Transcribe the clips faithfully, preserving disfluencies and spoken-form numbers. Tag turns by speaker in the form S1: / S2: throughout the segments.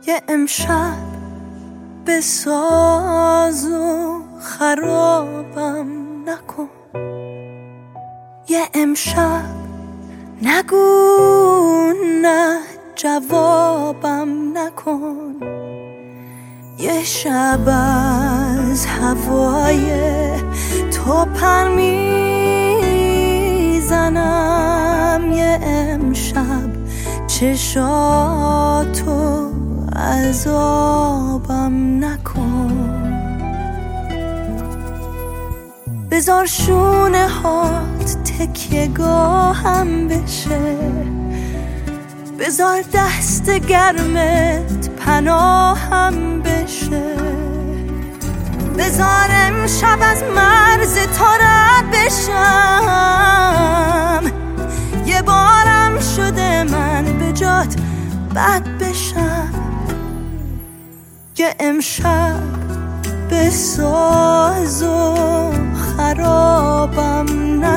S1: یه امشب به ساز و خرابم نکن، یه امشب نگو نه جوابم نکن، یه شب از هوای تو پر میزنم، یه امشب چشاتو عذابم نکن، بذار شونه هات تکیه گاهم بشه، بذار دست گرمت پناهم بشه، بذار امشب از مرز تو رد بشم، یه بارم شده من به جات بد بشم، یه امشب به ساز و خرابم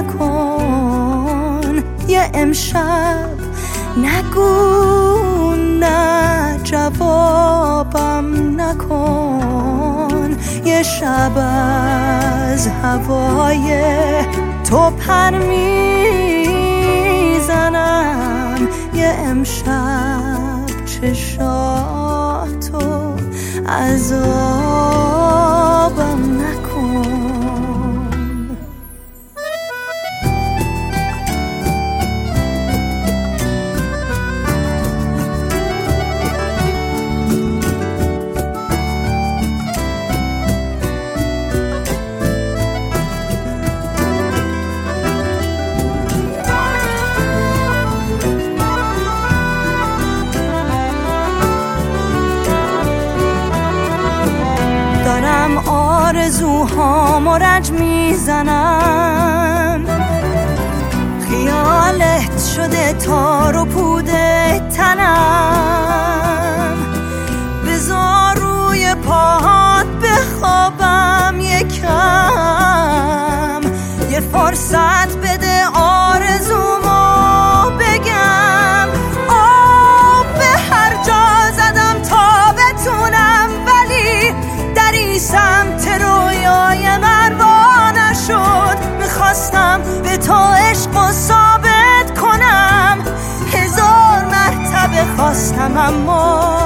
S1: نکن، یه امشب نگو نه جوابم نکن، یه شب از هوای تو پر میزنم، یه امشب چشاتو عذابم نکن. دارم آرزوهامو رنج میزنم، خیالت شده تار و پود تنم، بذار روی پاهات بخوابم یکم، یه فرصت بده آرزومو بگم، آب به هر جا زدم تا بتونم، ولی دری سمت رویای من وا نشد، میخواستم به تو عشق و ثابت کنم، هزار مرتبه خواستم اما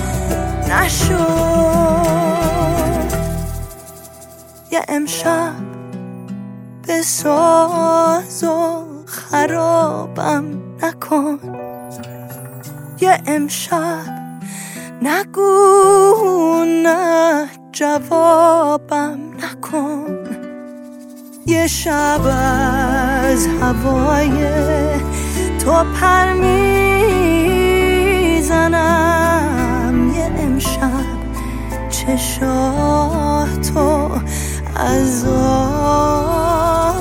S1: نشد، یه امشب به ساز و خرابم نکن، یه امشب نگو نه جوابم نکن، یه شب از هوای تو پر میزنم، یه امشب چشاتو عذاب